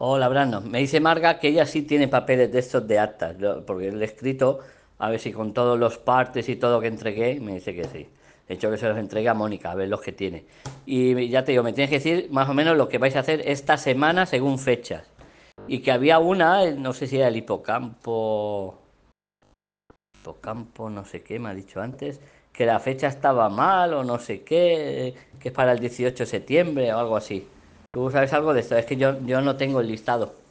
Hola, Brandon. Me dice Marga que ella sí tiene papeles de estos de actas, porque le he escrito a ver si con todos los partes y todo que entregué, me dice que sí. De hecho, que se los entregue a Mónica, a ver los que tiene. Y ya te digo, me tienes que decir más o menos lo que vais a hacer esta semana según fechas. Y que había una, no sé si era el hipocampo, no sé qué, me ha dicho antes, que la fecha estaba mal o no sé qué, que es para el 18 de septiembre o algo así. ¿Tú sabes algo de esto? Es que yo no tengo el listado.